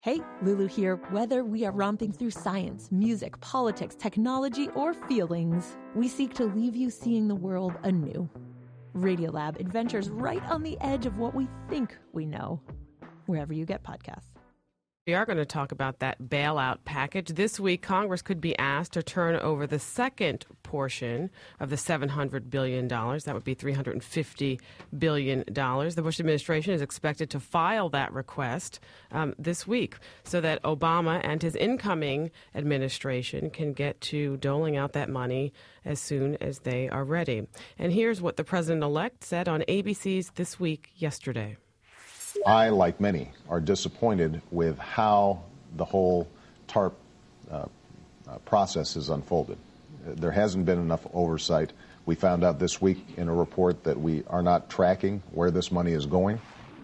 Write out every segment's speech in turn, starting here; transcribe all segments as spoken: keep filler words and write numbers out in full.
Hey, Lulu here. Whether we are romping through science, music, politics, technology, or feelings, we seek to leave you seeing the world anew. Radiolab adventures right on the edge of what we think we know, wherever you get podcasts. We are going to talk about that bailout package. This week, Congress could be asked to turn over the second portion of the seven hundred billion dollars. That would be three hundred fifty billion dollars. The Bush administration is expected to file that request um, this week so that Obama and his incoming administration can get to doling out that money as soon as they are ready. And here's what the president-elect said on A B C's This Week yesterday. I, like many, are disappointed with how the whole TARP uh, uh, process has unfolded. There hasn't been enough oversight. We found out this week in a report that we are not tracking where this money is going.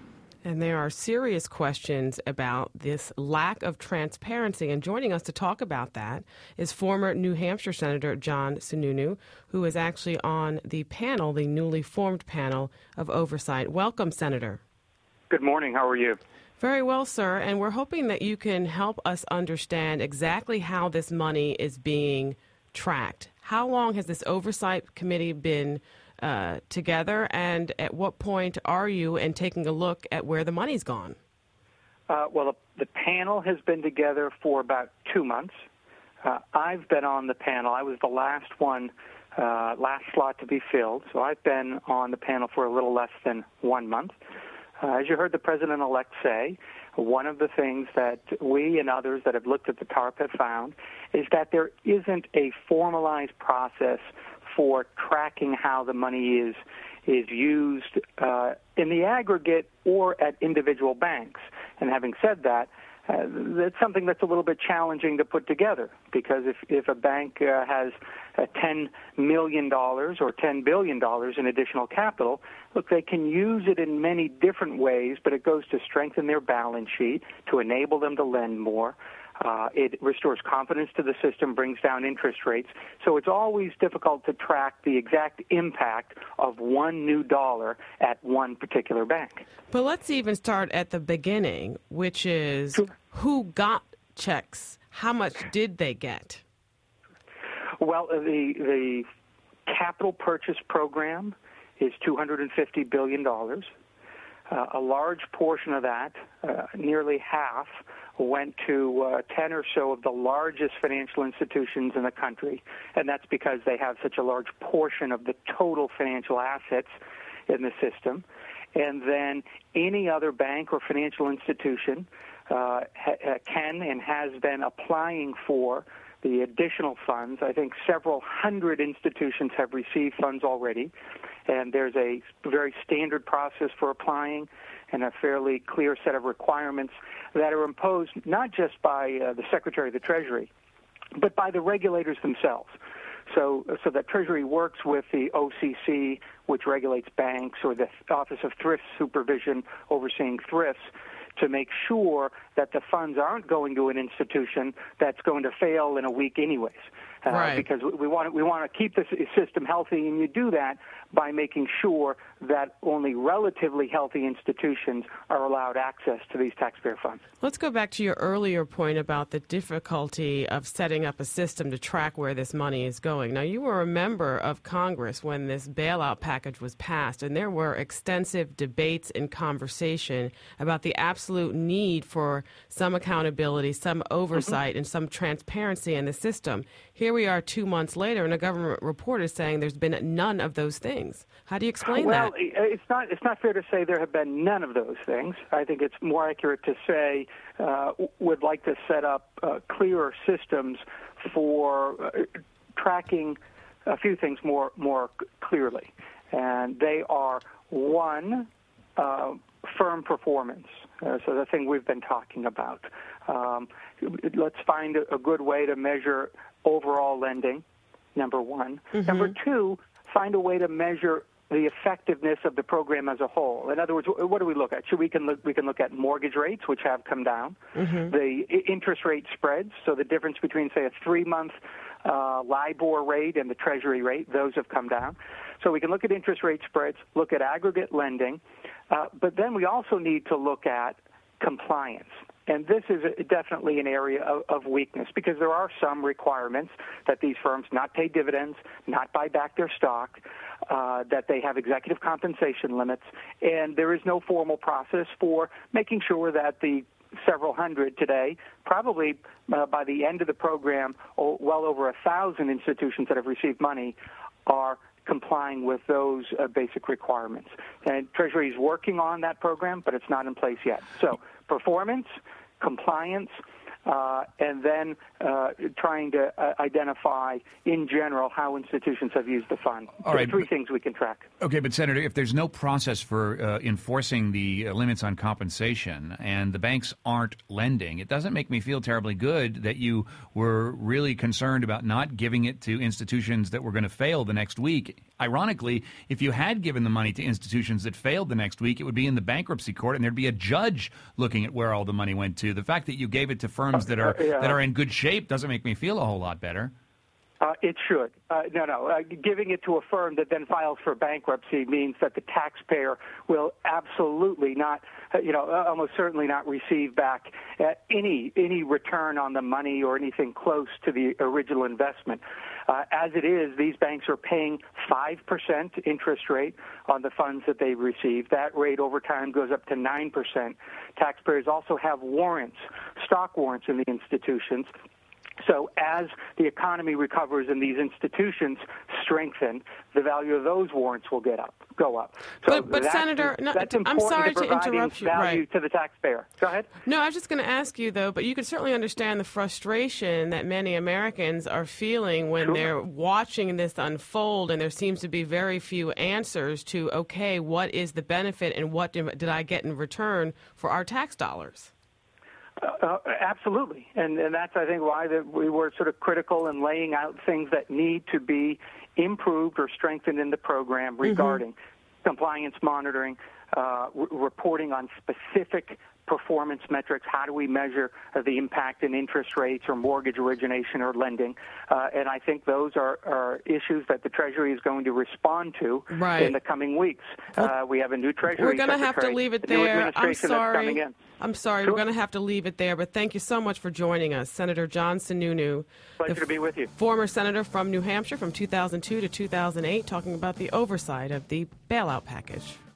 And there are serious questions about this lack of transparency. And joining us to talk about that is former New Hampshire Senator John Sununu, who is actually on the panel, the newly formed panel of oversight. Welcome, Senator. Good morning. How are you? Very well, sir. And we're hoping that you can help us understand exactly how this money is being tracked. How long has this oversight committee been uh, together, and at what point are you in taking a look at where the money's gone? Uh, well, the, the panel has been together for about two months. Uh, I've been on the panel. I was the last one, uh, last slot to be filled, so I've been on the panel for a little less than one month. Uh, as you heard the president-elect say, one of the things that we and others that have looked at the TARP have found is that there isn't a formalized process for tracking how the money is is used uh, in the aggregate or at individual banks. And having said that, uh, that's something that's a little bit challenging to put together, because if, if a bank uh, has uh, ten million dollars or ten billion dollars in additional capital, look, they can use it in many different ways, but it goes to strengthen their balance sheet, to enable them to lend more. Uh, it restores confidence to the system, brings down interest rates. So it's always difficult to track the exact impact of one new dollar at one particular bank. But let's even start at the beginning, which is Sure. Who got checks? How much did they get? Well, the the capital purchase program is two hundred fifty billion dollars. Uh, a large portion of that, uh, nearly half, went to uh, ten or so of the largest financial institutions in the country, and that's because they have such a large portion of the total financial assets in the system. And then any other bank or financial institution uh, ha- can and has been applying for the additional funds. I think several hundred institutions have received funds already, and there's a very standard process for applying and a fairly clear set of requirements that are imposed not just by uh, the Secretary of the Treasury, but by the regulators themselves. So, so that Treasury works with the O C C, which regulates banks, or the Office of Thrift Supervision overseeing thrifts, to make sure that the funds aren't going to an institution that's going to fail in a week anyways. Uh, right. Because we want to, we want to keep the system healthy, and you do that by making sure that only relatively healthy institutions are allowed access to these taxpayer funds. Let's go back to your earlier point about the difficulty of setting up a system to track where this money is going. Now, you were a member of Congress when this bailout package was passed, and there were extensive debates and conversation about the absolute need for some accountability, some oversight, mm-hmm. and some transparency in the system. Here we are two months later, and a government report is saying there's been none of those things. How do you explain well, that? Well, it's not it's not fair to say there have been none of those things. I think it's more accurate to say uh, would like to set up uh, clearer systems for uh, tracking a few things more more clearly, and they are one, uh, firm performance. Uh, so the thing we've been talking about. Um, let's find a, a good way to measure overall lending, number one. Mm-hmm. Number two, find a way to measure the effectiveness of the program as a whole. In other words, what do we look at? Should we can look, we can look at mortgage rates, which have come down, mm-hmm. the interest rate spreads, so the difference between, say, a three-month uh, LIBOR rate and the Treasury rate, those have come down. So we can look at interest rate spreads, look at aggregate lending, uh, but then we also need to look at compliance. And this is a, definitely an area of, of weakness because there are some requirements that these firms not pay dividends, not buy back their stock, uh, that they have executive compensation limits, and there is no formal process for making sure that the several hundred today, probably uh, by the end of the program, oh, well over a thousand institutions that have received money are complying with those uh, basic requirements. And Treasury is working on that program, but it's not in place yet. So performance, compliance, uh, and then uh, trying to uh, identify in general how institutions have used the fund. All so right, three but, things we can track. Okay, but Senator, if there's no process for uh, enforcing the uh, limits on compensation and the banks aren't lending, it doesn't make me feel terribly good that you were really concerned about not giving it to institutions that were going to fail the next week. Ironically, if you had given the money to institutions that failed the next week, it would be in the bankruptcy court and there'd be a judge looking at where all the money went to. The fact that you gave it to firms that are Uh, yeah. that are in good shape doesn't make me feel a whole lot better. Uh, it should. Uh, no, no. Uh, giving it to a firm that then files for bankruptcy means that the taxpayer will absolutely not, uh, you know, uh, almost certainly not receive back uh, any any return on the money or anything close to the original investment. Uh, as it is, these banks are paying five percent interest rate on the funds that they receive. That rate over time goes up to nine percent. Taxpayers also have warrants, stock warrants in the institutions. So as the economy recovers and these institutions strengthen, the value of those warrants will get up, go up. So but, but that's, Senator, no, that's I'm sorry to, to interrupt you. Value right. to the taxpayer. Go ahead. No, I was just going to ask you, though, but you could certainly understand the frustration that many Americans are feeling when Sure. they're watching this unfold and there seems to be very few answers to, okay, what is the benefit and what did, did I get in return for our tax dollars? Uh, absolutely, and and that's I think why that we were sort of critical in laying out things that need to be improved or strengthened in the program regarding mm-hmm. compliance monitoring, uh, r- reporting on specific performance metrics. How do we measure uh, the impact in interest rates or mortgage origination or lending? Uh, and I think those are, are issues that the Treasury is going to respond to right. in the coming weeks. Uh, we have a new Treasury We're going to Secretary, have to leave it the new there. I'm administration that's coming sorry. in. I'm sorry. Sure. We're going to have to leave it there. But thank you so much for joining us, Senator John Sununu. Pleasure to be with you. Former senator from New Hampshire from two thousand two to two thousand eight, talking about the oversight of the bailout package.